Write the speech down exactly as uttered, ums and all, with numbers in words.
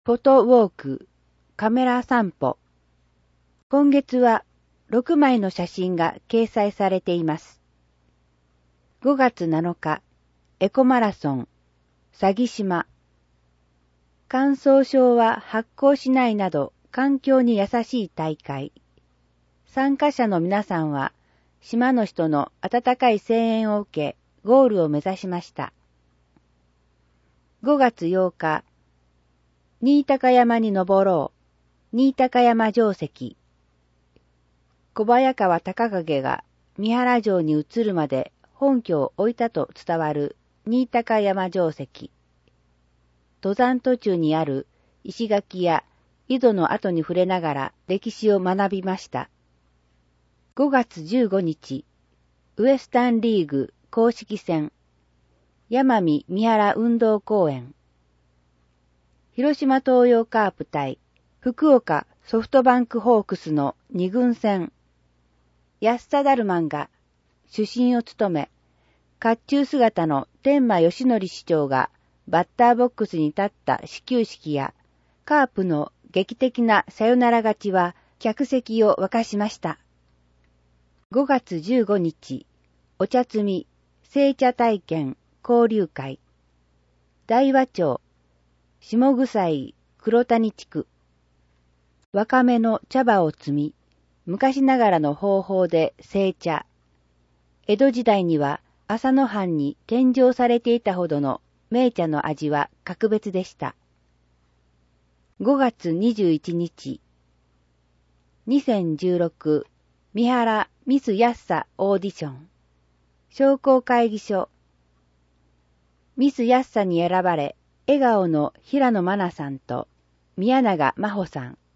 フォトウォーク、カメラ散歩。今月はろくまいの写真が掲載されています。ごがつなのか、エコマラソン、佐木島。乾燥症は発酵しないなど環境に優しい大会。参加者の皆さんは島の人の温かい声援を受け、ゴールを目指しました。ごがつようか、新高山に登ろう。新高山城跡。小早川隆景が三原城に移るまで本拠を置いたと伝わる新高山城跡。登山途中にある石垣や井戸の跡に触れながら歴史を学びました。ごがつじゅうごにち、ウエスタンリーグ公式戦、山見三原運動公園。広島東洋カープ対福岡ソフトバンクホークスのにぐん戦。安田ダルマンが主審を務め、甲冑姿の天満義則市長がバッターボックスに立った始球式や、カープの劇的なサヨナラ勝ちは客席を沸かしました。ごがつじゅうごにち、お茶摘み、製茶体験、交流会。大和町、下草井黒谷地区。わかめの茶葉を摘み、昔ながらの方法で製茶。江戸時代には浅野藩に献上されていたほどの名茶の味は格別でした。ごがつにじゅういちにち、にせんじゅうろく三原ミスヤッサオーディション。商工会議所。ミスヤッサに選ばれ、笑顔の平野真奈さんと宮永真帆さん。